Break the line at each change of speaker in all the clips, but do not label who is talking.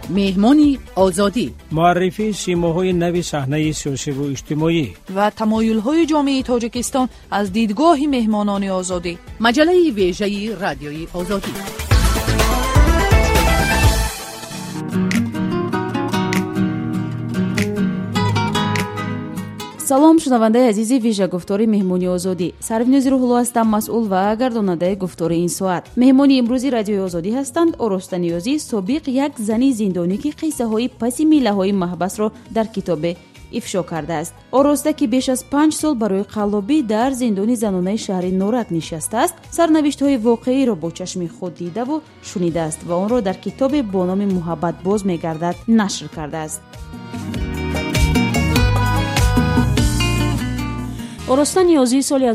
مهمانی آزادی،
معرفی سیماهای نوی صحنه سیاسی و اجتماعی
و تمایل‌های جامعه تاجیکستان از دیدگاه مهمانان آزادی.
مجله ویژه رادیوی آزادی.
салом шунавандаи азизи вижа гуфтори меҳмони озодӣ. сарвинози рӯҳулло ҳастам, масъул ва гардонандаи гуфтори ин соат. меҳмони имрӯзи радиои озодӣ ҳастанд ороста ниёзӣ, собиқ як зани зиндонӣ ки қиссаҳои паси миллаҳои маҳбасро дар китобе ифшо кардааст. ороста ки беш аз 5 сол барои қаллобӣ дар зиндони занонаи шаҳри норак нишастааст, сарнавиштҳои воқеиро бо чашми худ дидаву шунидааст ва онро дар китобе бо номи муҳаббат боз мегардад нашр кардааст.
ороста ниёзӣ соли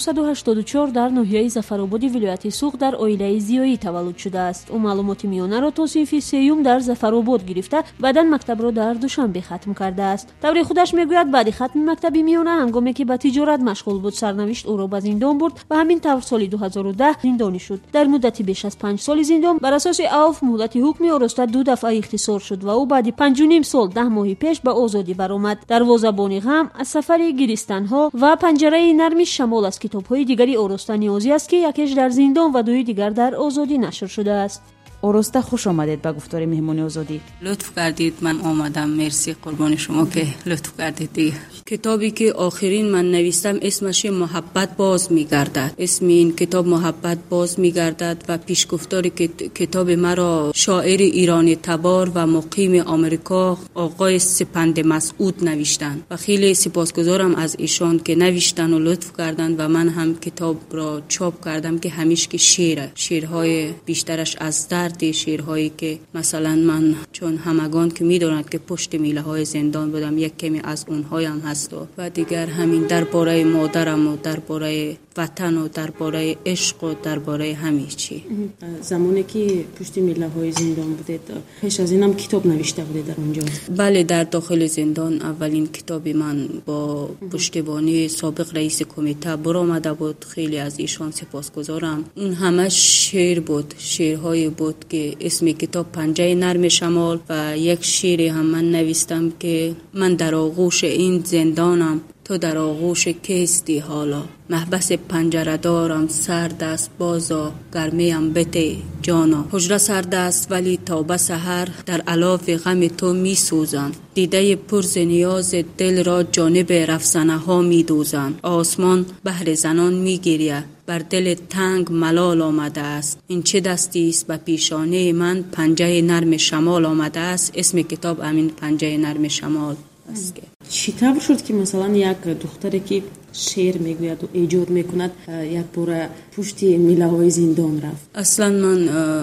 1984 дар ноҳияи зафарободи вилояти суғ дар оилаи зиёӣ таваллуд шудааст. ӯ маълумоти миёнаро то синфи сеюм дар зафаробод гирифта, баъдан мактабро дар душанбе хатм кардааст. таври худаш мегӯяд баъди хатми мактаби миёна, ҳангоме ки ба тиҷорат машғул буд, сарнавишт ӯро ба зиндон бурд ва ҳамин тавр соли 2010 зиндонӣ шуд. дар муддати беш аз 5 соли зиндон бар асоси авф муҳлати ҳукми ороста 2 дафъа ихтисор шуд ва ӯ баъди 5.5 сол 10 моҳи пеш ба озодӣ баромад. дарвозабони ғам, аз сафари гиристанҳо ва панҷараи нарми шамол аз китобҳои дигари ороста ниёзӣ аст ки якеш дар зиндон ва дуи дигар дар озодӣ нашр шудааст.
ороста хуш омадед ба гуфтори меҳмони озодӣ.
лутф кардид, ман омадам. мерси, қурбони шумо ки лутф кардид. китобе ки охирин ман навистам исмаш муҳаббат боз мегардад. исми ин китоб муҳаббат боз мегардад ва пишгуфтори китоби маро шоири ирони табор ва муқими амрико оғои сипанди масъуд навиштанд ва хеле сипосгузорам аз ишон ки навиштану лутф карданд ва ман ҳам китобро чоп кардам ки ҳамишки шеърҳои биштараш аз дарди, шеърҳое ки масалан ман чун ҳамагон ки медонанд ки пушти миллаҳои зиндон будам, як кеми аз онҳоям ҳасту ва дигар ҳамин дар бораи модараму дар бораи ватану дар бораи ишқу дар бораи ҳамин чӣ.
замоне ки пушти миллаҳои зиндон будед, пеш аз инам китоб навишта будед дар онҷо?
бале, дар дохили зиндон аввалин китоби ман бо пуштибонии собиқ раиси кумита буромада буд. хеле аз ишон сипосгузорам. он ҳама шеър буд, шеърҳое буд ки исми китоб панҷаи нарми шамол ва як шеъре ҳам ман навистам ки ман дар оғӯши ин зиндонам, تو در آغوش کیستی حالا، محبس پنجره دارم سرد است بازا، گرمیم بته جانا، حجره سرد است ولی تا به سحر در علاف غم تو می سوزم، دیده پرز نیاز دل را جانب رفسنه ها می دوزم، آسمان بحر زنان می گیرید، بر دل تنگ ملال آمده است، این چه دستی است به پیشانه من، پنجه نرم شمال آمده است. اسم کتاب امین پنجه نرم شمال است.
چی طور شد که مثلا یک دختری که شعر میگوید و ایجاد میکند یک بار پشتی میله‌های زندان رفت؟
اصلا من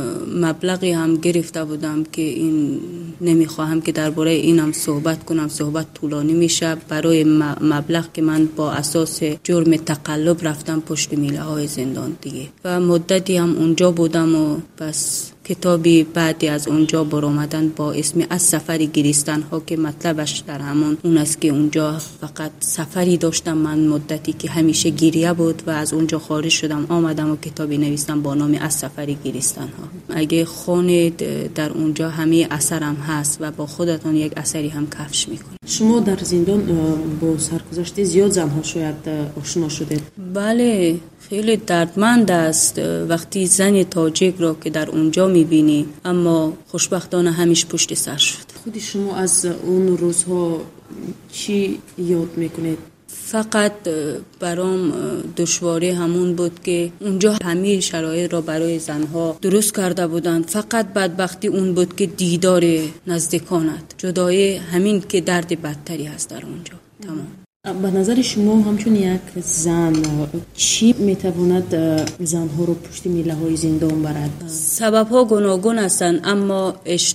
مبلغی هم گرفته بودم که این نمیخواهم که درباره اینم صحبت کنم، صحبت طولانی میشه. برای مبلغ که من با اساس جرم تقلب رفتم پشت میله‌های زندان دیگه و مدتی هم اونجا بودم و بس کتابی بعدی از اونجا برآمدن با اسم از سفری گریستن ها که مطلبش در همون اون است که اونجا فقط سفری داشتم من مدتی که همیشه گریه بود و از اونجا خارج شدم آمدم و کتابی نویسم با نام از سفری گریستن ها. اگه خونید در اونجا همه اثرم هست و با خودتون یک اثری هم کفش میکنید.
شما در زندان با سرگذشت زیاد زنها شاید آشنا شدید؟
بله، خیلی دردمند است وقتی زن تاجیک را که در اونجا میبینی، اما خوشبختانه همیشه پشت سر شد.
خود شما از اون روزها چی یاد میکنید؟
فقط برام دشواری همون بود که اونجا همه شرایط را برای زنها درست کرده بودند. فقط بدبختی اون بود که دیدار نزدیکانت، جدایی همین که درد بدتری هست در اونجا. تمام.
به نظر شما همچون یک زن چی میتواند زنها رو پشت میله‌های زندان برد؟
سبب‌ها گوناگون هستند، اما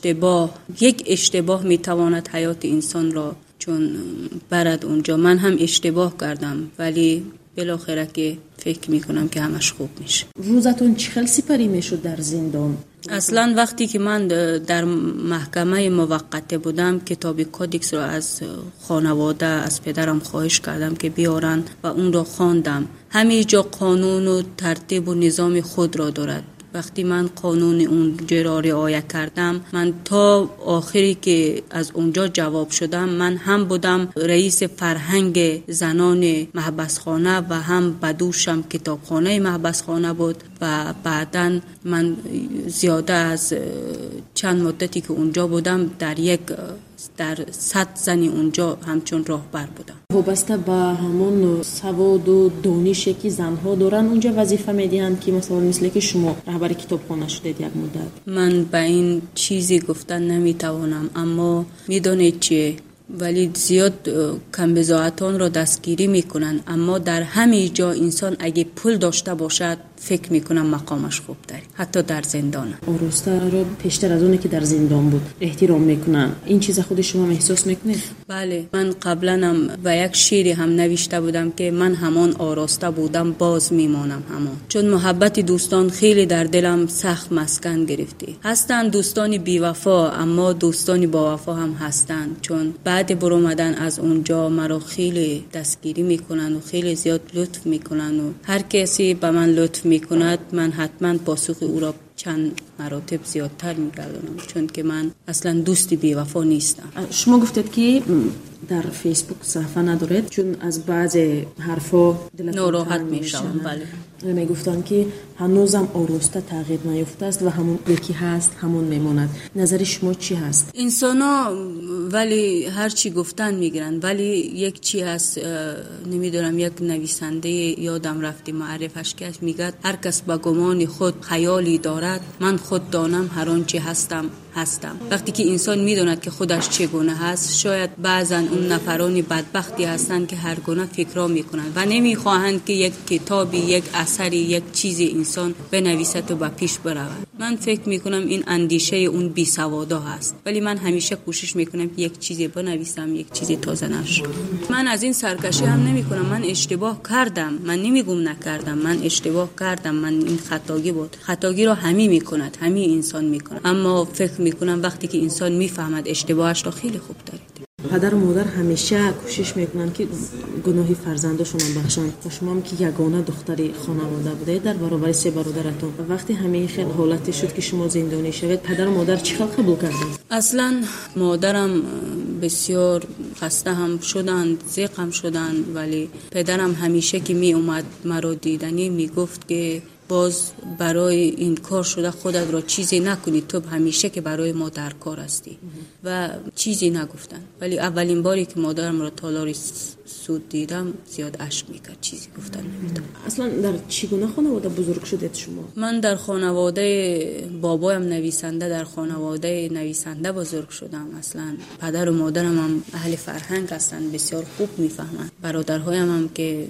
یک اشتباه میتواند حیات انسان را چون برد اونجا. من هم اشتباه کردم ولی بالاخره که فکر میکنم که همش خوب میشه.
روزتون چقدر سپری میشد در زندان؟
اصلا وقتی که من در محکمه موقته بودم کتاب کودکس را از خانواده از پدرم خواهش کردم که بیارن و اون را خواندم. همه جا قانون و ترتیب و نظام خود را دارد. وقتی من قانون اونجا را رعایت کردم، من تا آخری که از اونجا جواب شدم، من هم بودم رئیس فرهنگ زنان محبسخانه و هم بدوشم کتابخانه محبسخانه بود و بعداً من زیاده از چند مدتی که اونجا بودم در 100 زنی اونجا همچون راهبر بودم.
وابسته به همون سواد و دانشی که زنها دارن اونجا وظیفه میدین که مثل که شما رهبر کتابخانه شدید یک مدت؟
من به این چیزی گفتن نمیتوانم، اما میدونید چیه، ولی زیاد کمبزاعتان را دستگیری میکنن، اما در همه جا انسان اگه پول داشته باشد فکر میکنم مقامش خوب داره، حتی در زندان.
آراسته را پیشتر از اونی که در زندان بود احترام میکنن، این چیز خود شما احساس میکنید؟
بله، من قبلا هم و یک شعری هم نوشته بودم که من همان آراسته بودم باز میمانم همان، چون محبت دوستان خیلی در دلم سخت مسکن گرفته. هستند دوستانی بی‌وفا، اما دوستانی با وفا هم هستند، چون بعد برآمدن از اونجا مرا خیلی دستگیری میکنن و خیلی زیاد لطف میکنن و هر کسی به من لطف میکند من حتما پاسخ او را چند مراتب زیادتر میگردونم، چون که من اصلا دوستی بی‌وفا نیستم.
شما گفتید که در فیسبوک صفحه ندارید چون از بعض حرفا
ناراحت میشم. بله،
میگفتن که هنوزم آراسته تغییر نیافته است و همون یکی هست همون میماند. نظر شما چی هست؟
انسانا ولی هر چی گفتن میگیرن، ولی یک چی هست نمیدونم، یک نویسنده یادم رفته معرفش کرد، میگه هر کس با گمان خود خیالی دارد، من خود دانم هر آنچه هستم. وقتی که انسان میدوند که خودش چگونه هست، شاید بعضا اون نفرانی بدبختی هستند که هر گونه فکرها میکنند و نمیخواهند که یک کتابی، یک اثری، یک چیزی انسان بنویسد و به پیش برود. من فکر میکنم این اندیشه اون بیسوادا هست، ولی من همیشه کوشش میکنم که یک چیزی بنویسم، یک چیزی تازه نشه. من از این سرکشی هم نمیکنم، من اشتباه کردم، من نمیگم نکردم، من اشتباه کردم، من این خطاگی بود. خطاگی رو همه میکند، همه انسان میکنه، اما فکر میکنم وقتی که انسان میفهمد اشتباهش رو خیلی خوب داره.
پدر و مادر همیشه کوشش میکنن که گناهی فرزندشون رو بخشن. شما هم که یگانه دختری خانواده بودید در برابر 3 برادرتون، وقتی همه خیلی حالتی شد که شما زندانی شوید، پدر و مادر چی قبول کردن؟
اصلا مادرم بسیار خسته هم شدند، ضیق هم شدند، ولی پدرم همیشه که می اومد مرا دیدنی میگفت که باز برای این کار شده خودت را چیزی نکنی، تو همیشه که برای ما در کار هستی و چیزی نگفتن. ولی اولین باری که مادرم را تالاری سود دیدم زیاد اشک میکرد، چیزی گفتن نمیدم.
اصلا در چگونه خانواده بزرگ شدید شما؟
من در خانواده بابایم نویسنده، در خانواده نویسنده بزرگ شدم. اصلا پدر و مادرم هم اهل فرهنگ هستند، بسیار خوب میفهمند. برادرهایم هم که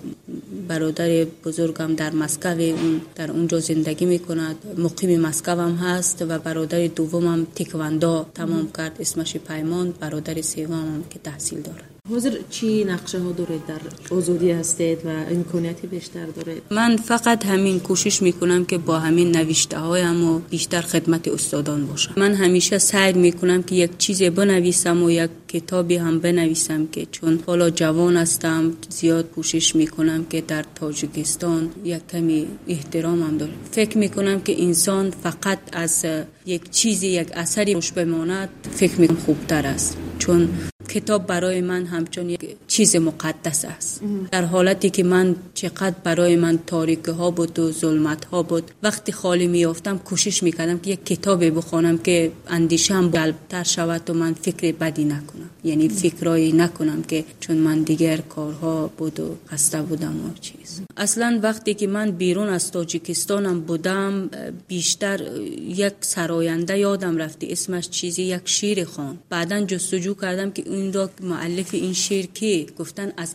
برادر بزرگم در مسکو در اونجا زندگی میکند، مقیم مسکو هم هست و برادر دومم تکواندو تمام کرد، اسمش پیمان. برادر سومم که تحصیل دارد.
حاضر چی نقشه ها دارید در آزادی هستید و امکانیتی بیشتر دارید؟
من فقط همین کوشش میکنم که با همین نوشته هایم و بیشتر خدمت استادان باشم. من همیشه سعی میکنم که یک چیزی بنویسم و یک کتابی هم بنویسم، که چون حالا جوان هستم زیاد کوشش میکنم که در تاجیکستان یک کمی احترامم داره. فکر میکنم که انسان فقط از یک چیزی، یک اثری خوش بماند، فکر میکنم خوبتر است، چون کتاب برای من همچون یک چیز مقدس است. در حالتی که من چقدر برای من تاریکی ها بود و ظلمت ها بود، وقتی خالی میافتم کوشش میکردم که یک کتابی بخونم که اندیشه‌ام قلب‌تر شود و من فکر بدی نکنم، یعنی فکرایی نکنم که چون من دیگر کارها بود و خسته بودم و چیز. اصلا وقتی که من بیرون از تاجیکستانم بودم، بیشتر یک سراینده یادم رفته، اسمش چیزی یک شعر خوان. بعداً جستجو کردم که این را مؤلف این شعر کی؟ گفتن از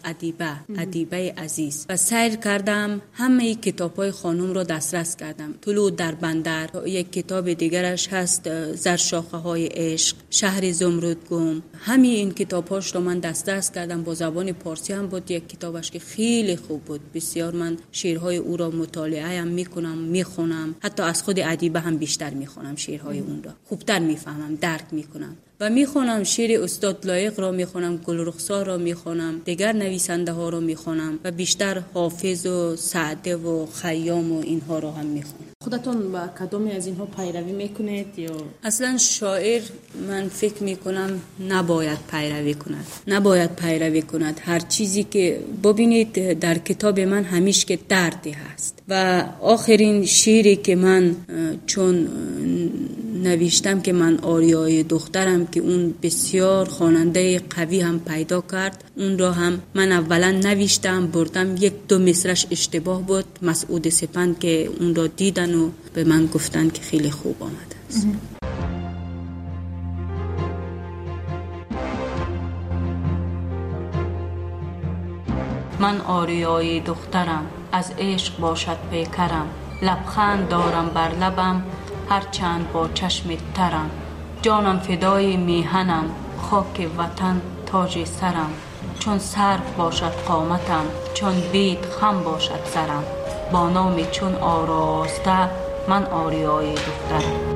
ادیبه عزیز. و سیر کردم، همه کتاب‌های خانم را دسترس کردم. طلوع در بندر، یک کتاب دیگرش هست زرشاخه‌های عشق، شهر زمردگم. همه این کتاب‌هاش را من دسترس کردم، با زبان پارسی هم بود. یک کتابش که خیلی خوب بود، بسیار من شعرهای او را مطالعه هم میکنم، میخونم، حتی از خود ادیبه هم بیشتر میخونم شعرهای اون را، خوبتر میفهمم، درک میکنم. و میخونم شعر استاد لایق را میخونم، گلرخسار را میخونم، دیگر نویسنده ها را میخونم و بیشتر حافظ و سعده و خیام و اینها را هم میخونم.
خودتون با کدومی از اینها پیروی میکنید یا
اصلا شاعر من فکر میکنم نباید پیروی کند. هر چیزی که ببینید در کتاب من همیشه که دردی هست و آخرین شعری که من چون نوشتم که من آریای دخترم که اون بسیار خواننده قوی هم پیدا کرد، اون را هم من اولا نوشتم بردم، یک دو مصرعش اشتباه بود، مسعود سپند که اون را دیدن و به من گفتن که خیلی خوب آمده است. من آریای دخترم، از عشق باشد پیکرم، لبخند دارم بر لبم هرچند با چشم ترم، جانم فدای میهنم، خاک وطن تاج سرم، چون سرو باشد قامتم، چون بید خم باشد سرم، با نام چون آراسته من آریای دخترم.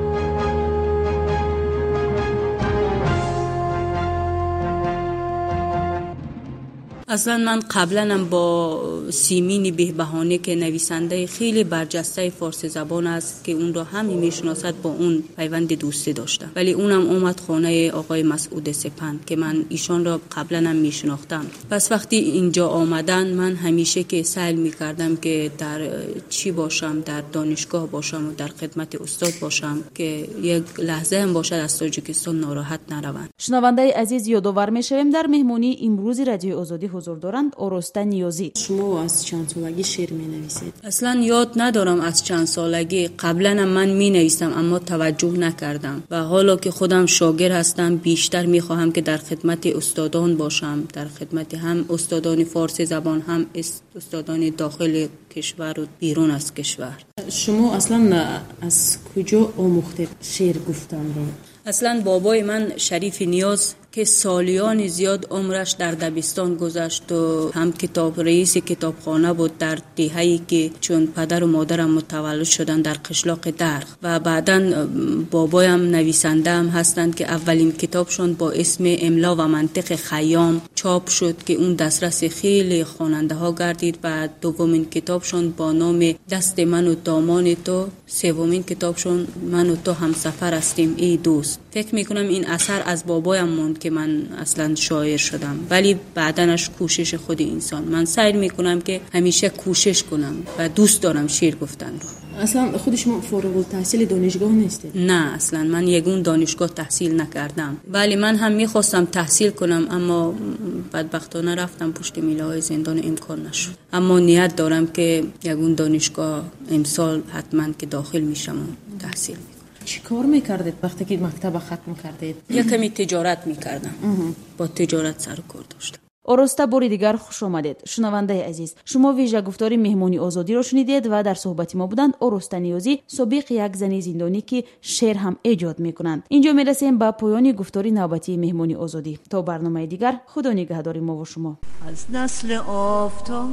اصلا من قبلا با سیمین بهبهانی که نویسنده خیلی برجسته فارسی زبان است که اون را همه میشناسد با اون پیوند دوستی داشتم، ولی اونم اومد خانه آقای مسعود سپند که من ایشان را قبلا هم میشناختم. پس وقتی اینجا آمدن من همیشه که سعی میکردم که در چی باشم، در دانشگاه باشم و در خدمت استاد باشم که یک لحظه هم باشد از تاجیکستان ناراحت نروند.
شنونده عزیز یادآور میشویم در مهمانی امروزی رادیو آزادی حضور دارند آراسته نیازی.
شما از چند سالگی شعر می‌نویسید؟
اصلا یاد ندارم از چند سالگی، قبلا من می‌نویسم اما توجه نکردم و حالا که خودم شاگرد هستم بیشتر می‌خواهم که در خدمت استادان باشم، در خدمت هم استادان فارسی زبان هم استادان داخل کشور و بیرون از کشور.
شما اصلا از کجا آموخته شعر گفتن رو؟
اصلا بابای من شریف نیاز که سالیان زیاد عمرش در دبستان گذشت و هم کتاب رئیس کتابخانه بود در دهه‌ای که چون پدر و مادرم متولد شدن در قشلاق درغ و بعداً بابایم نویسنده هم هستند که اولین کتابشون با اسم املا و منطق خیام چاپ شد که اون دسترس خیلی خواننده ها گردید و دومین کتابشون با نام دست من و دامان تو، سومین کتابشون من و تو همسفر هستیم ای دوست. فکر میکنم این اثر از بابایم موند که من اصلا شاعر شدم، ولی بعدنش کوشش خود انسان. من سعی میکنم که همیشه کوشش کنم و دوست دارم شعر گفتن رو.
اصلا خود شما فارغ التحصیل دانشگاه نیستید؟
نه اصلا من یگون دانشگاه تحصیل نکردم، ولی من هم میخواستم تحصیل کنم اما بدبختانه رفتم پشت میله‌های زندان امکان نشد. اما نیت دارم که یگون دانشگاه امسال حتما که داخل میشم و تحصیل میکنم.
چی کار میکردید وقتی که مکتب ختم کردید؟
یک کمی تجارت میکردم. با تجارت سر و کار داشتم.
آراسته باری دیگر خوش آمدید. شنونده عزیز، شما ویژه گفتاری مهمانی آزادی را شنیدید و در صحبت ما بودند آراسته نیازی، سابق یک زن زندانی که شعر هم ایجاد میکنند. اینجا میرسیم به پایان گفتاری نوبتی مهمانی آزادی. تا برنامه دیگر، خدا نگهدار ما و شما.
از نسل آفتاب،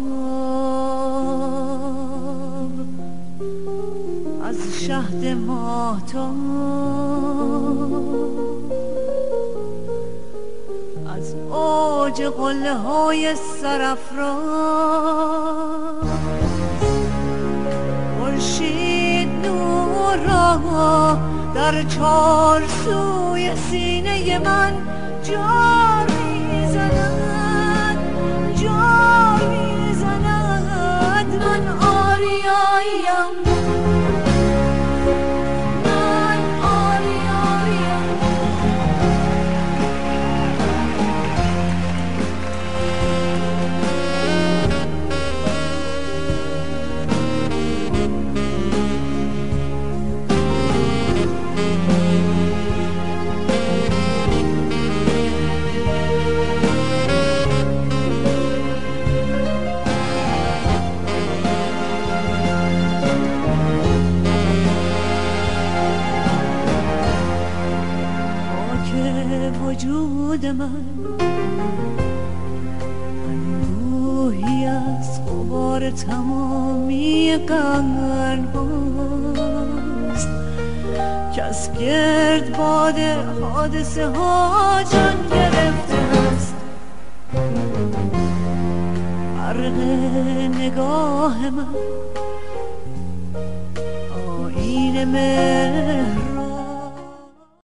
از شهد ماهتاب، از اوج قله های سرافراز، خورشید نور را در چار سوی سینه من جا میزند، جا میزند. من آریاییم، وجود من انبوهی از غبار تمامی قرن هاست، که از گرد باد حادثه ها جان گرفته است. برق نگاه من آیین مهر